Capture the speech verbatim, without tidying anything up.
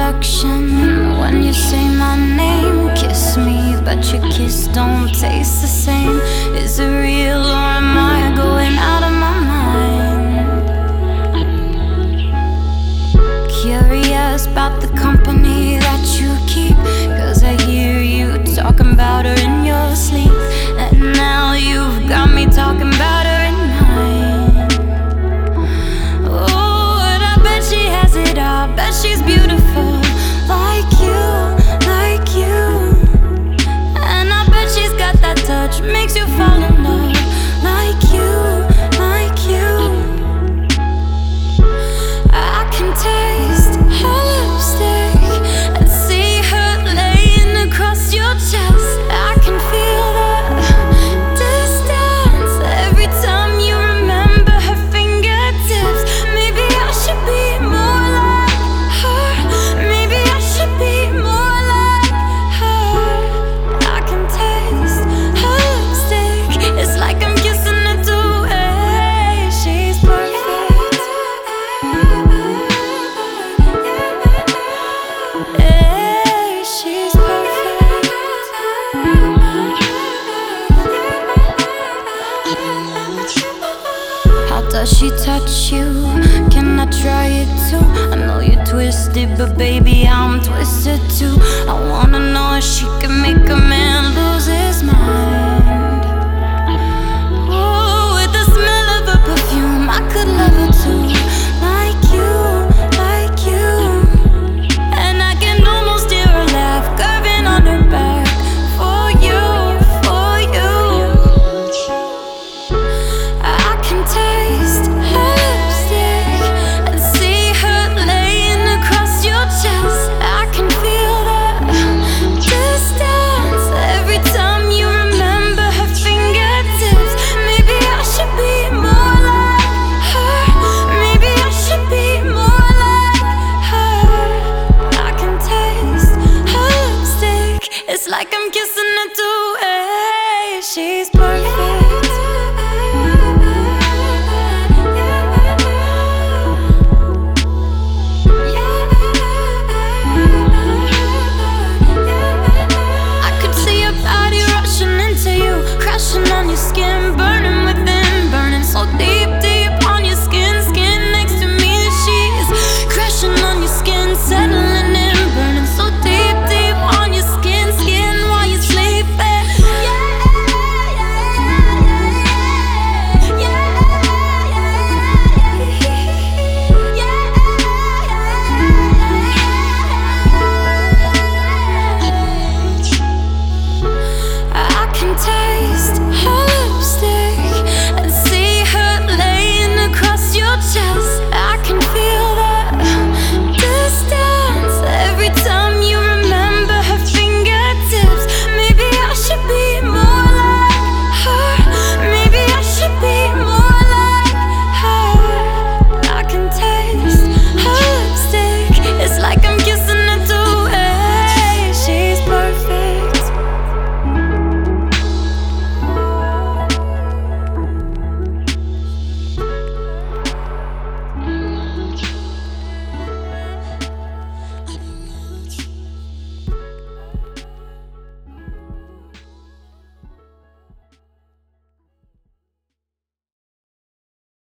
introduction. When you say my name, kiss me, but your kiss don't taste the same. Is it real or am I going out of my mind? Curious about the company that you keep, 'cause I hear you talking about her in your sleep. And now you've got me talking about her in mine. Oh, and I bet she has it all. Bet she's beautiful like you, like you. And I bet she's got that touch, makes you fall in love like you, like you. I can taste her lipstick and see her laying across your chest. I can feel the distance every time you remember her fingertips. Maybe I should be more like her. Maybe I should be more like her. I can taste her lipstick. It's like I'm kissing her too. Hey, she's perfect. Hey, she's perfect. How does she touch you? Can I try it too? I know you're twisted, but baby, I'm twisted too. I wanna know if she can make a man lose his mind. Oh, with the smell of her perfume, I could love her too. Like you, like you. And I can almost hear her laugh, curving on her back. For you, for you. I can taste her lipstick and see her laying across your chest. I can feel the distance every time you remember her fingertips. Maybe I should be more like her. Maybe I should be more like her. I can taste her lipstick. It's like I'm kissing her too. Hey, she's perfect. I could see your body rushing into you, crashing on your skin.